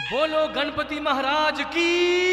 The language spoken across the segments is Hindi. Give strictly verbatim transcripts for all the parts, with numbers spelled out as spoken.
बोलो गणपति महाराज की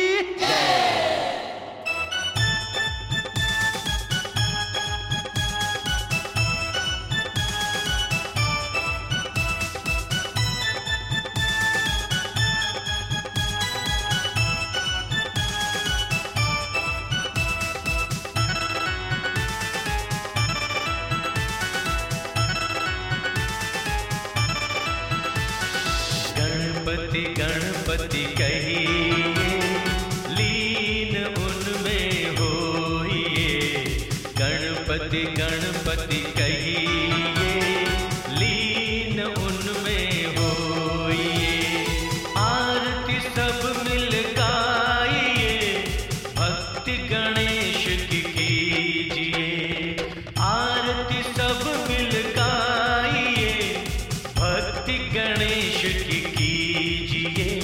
गणपति गणपति कहिए लीन उनमें होइए। गणपति गणपति कहिए लीन उनमें होइए। आरती सब मिल गाइए भक्ति गणेश की कीजिए। आरती सब मिल गाइए भक्ति गणेश की कीजिए।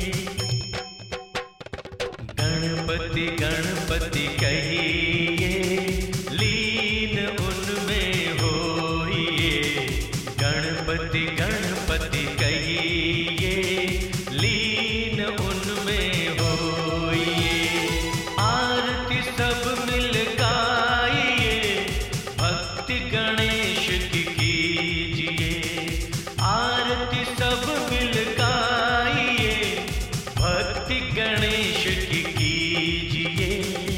गणपति गणपति कहिए लीन उनमें होइए। गणपति गणपति कहिए लीन उनमें होइए। आरती सब मिल गाइए भक्ति गणेश की कीजिए। आरती सब मिल गाइए भक्ति गणेश की कीजिए।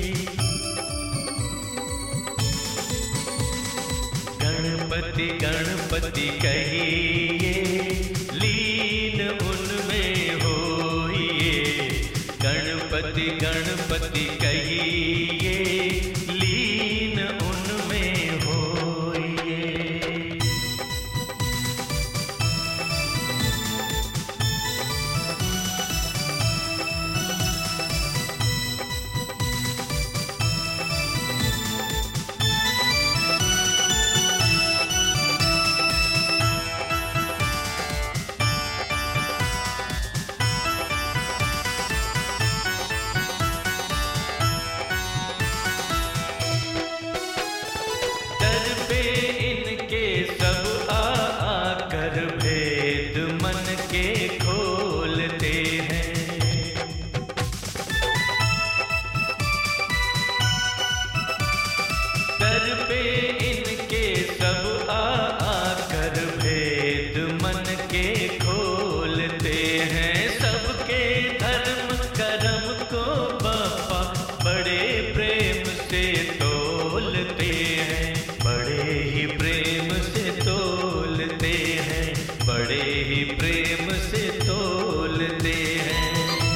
गणपति गणपति कहिए लीन उनमें होइए। गणपति गणपति कहिए लीन उनमें होइए। सब आ आकर भेद मन के खोलते हैं। दर पे इनके सब आ आकर भेद मन के खोलते हैं। सबके धर्म कर्म को बापा बड़े प्रेम से तोलते हैं। बड़े ही प्रेम से तोलते हैं। बड़े ही प्रेम से तोलते हैं।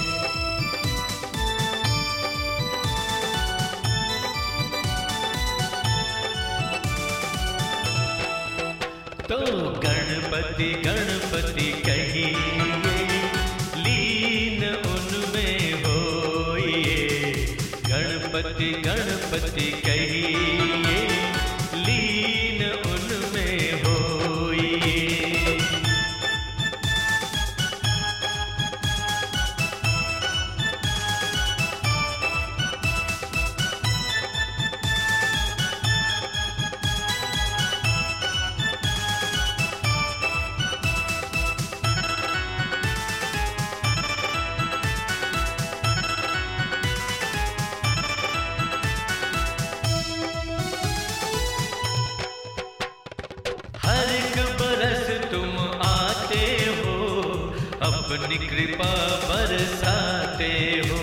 तो गणपति गणपति कहिए लीन उनमें होइए। गणपति गणपति कहिए लीन उनमें होइए। अपनी कृपा बरसाते हो।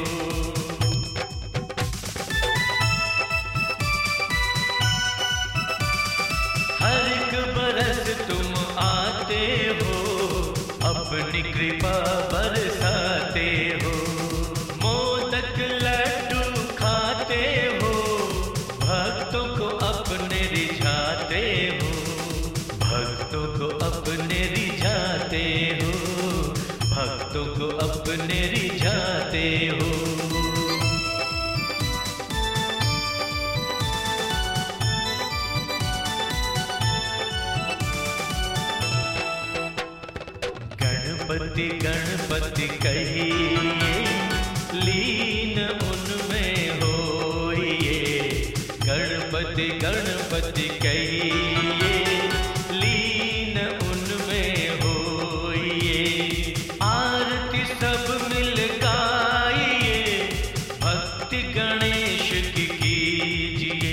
हर एक बरस तुम आते हो अपनी कृपा बरसाते हो। मोदक लड्डू खाते हो भक्तों को अपने रिझाते हो। भक्तों को अपने रिझाते हो। भक्तों को अपने रिझाते हो। गणपति गणपति कहिए लीन उनमें होइए। गणपति गणपति कहिए लीन उनमें होइए। आरती सब मिल गाइए, भक्ति गणेश की कीजिए।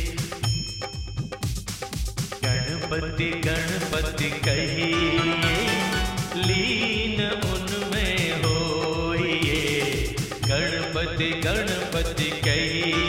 गणपति गणपति कहिए, लीन उनमें होइए। गणपति गणपति कहिए,